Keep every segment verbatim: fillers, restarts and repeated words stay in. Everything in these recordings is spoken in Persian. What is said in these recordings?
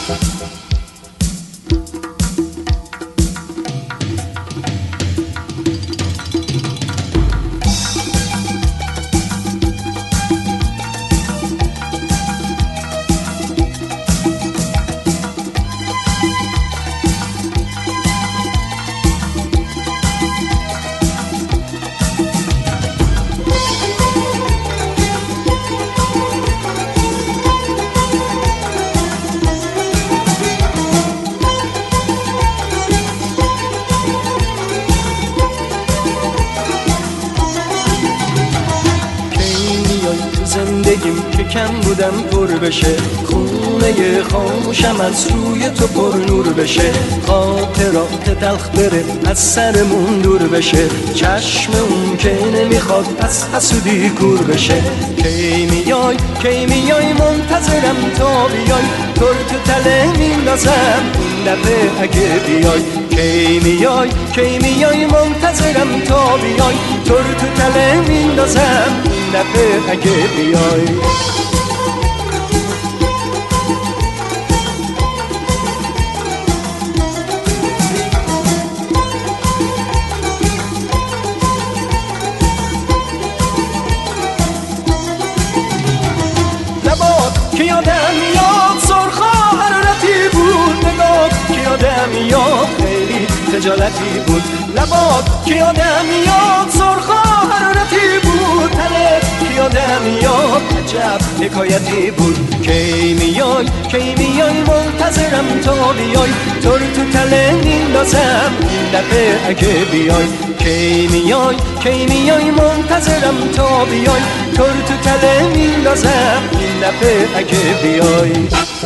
زندگیم که کم بودم پر بشه، خونه خاموشم از روی تو پر نور بشه، خاطرات تلخ بره از سرمون دور بشه، چشم اون که نمیخواد از حسودی کور بشه. کی میای کی میای منتظرم تا بیای، تر تو تله میندازم این دفعه اگه بیای. کی میای کی میای منتظرم تا بیای، تر تو تله میندازم این دفعه اگه بیای. لبات که یادم میاد سرخا حرارتی بود، نگات که یادم میاد خیلی خجالتی بود. لبات که یادم میاد سرخا حرارتی بود، تنت که یادم میاد عجب حکایتی بود. کی میای کی میای منتظرم تا بیای، تر تو تله میندازم این دفعه اگه بیای. کی میای کی میای منتظرم تا بیای، تر تو تله میندازم این دفعه اگه بیای.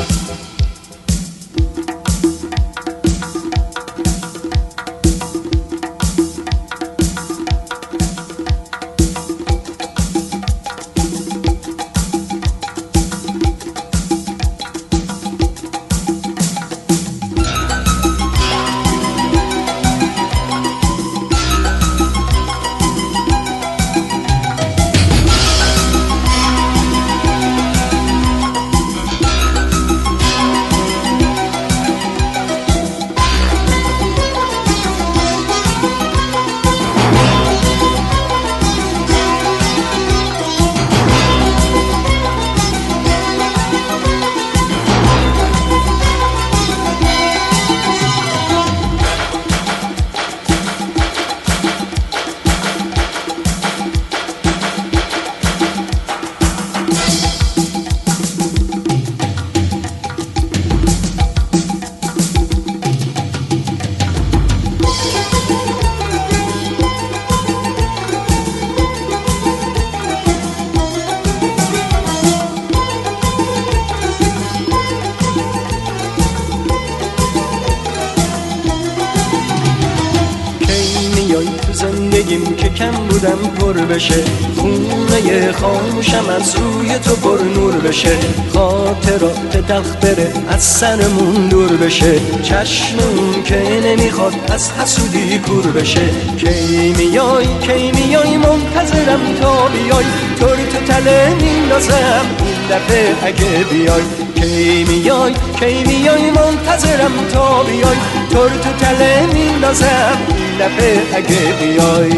زندگیم که کم بودم پر بشه، خونه خاموشم از روی تو پر نور بشه، خاطرات تلخ بره از سرمون دور بشه، چشمم که نمیخواد از حسودی کور بشه. کی میای کی میای منتظرم تا بیای، تر تو تله میندازم این دفعه اگه بیای. کی میای کی میای منتظرم تا بیای، تر تو تله میندازم این دفعه اگه بیای.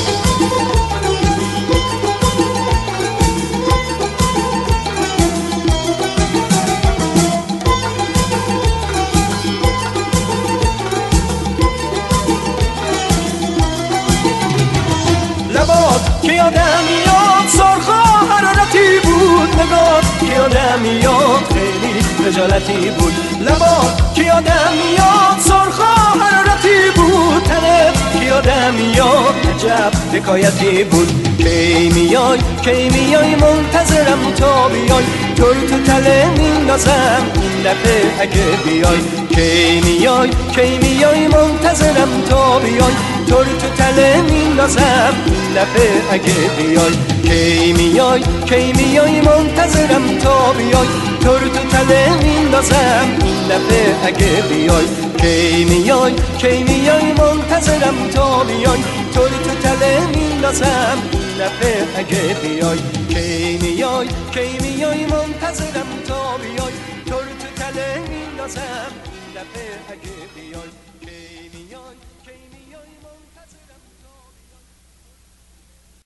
لبات که یادم میاد سرخا حرارتی بود، نگات که یادم میاد خیلی خجالتی بود. لبات که یادم میاد سرخا حرارتی بود، تنت که یادم میاد عجب حکایتی بود. کی میای کی میای منتظرم تا بیای، تر تو تله میندازم این دفعه اگه بیای. کی میای کی میای منتظرم تا بیای، تر تو تله میندازم این دفعه اگه بیای. کی میای کی میای منتظرم تا بیای، تر تو تله میندازم این دفعه اگه بیای. کی میای کی میای منتظرم تا بیای، تر تو تله میندازم این دفعه اگه بیای. کی میای کی میای منتظرم تا بیای، تر تو تله میندازم میندازم دفعه اگه بیای